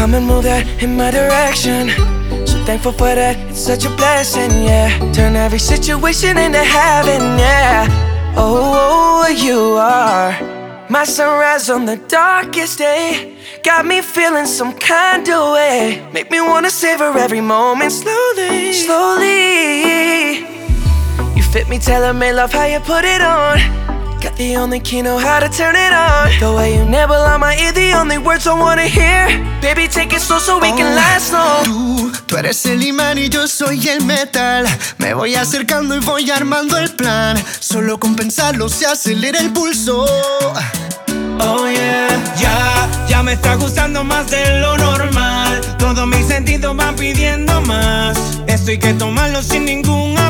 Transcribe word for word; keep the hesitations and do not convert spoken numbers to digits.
come and move that in my direction. So thankful for that, it's such a blessing, yeah. Turn every situation into heaven, yeah. Oh, you are my sunrise on the darkest day. Got me feeling some kind of way. Make me wanna savor every moment slowly, slowly. You fit me, tailor-made, love how you put it on. Got the only key, know how to turn it on. The way you nibble on my ear, the only words I wanna hear. Baby, take it slow so we can last long. Tú, tú eres el imán y yo soy el metal. Me voy acercando y voy armando el plan. Solo con pensarlo se acelera el pulso. Oh yeah, ya, ya me está gustando más de lo normal. Todos mis sentidos van pidiendo más. Esto hay que tomarlo sin ningún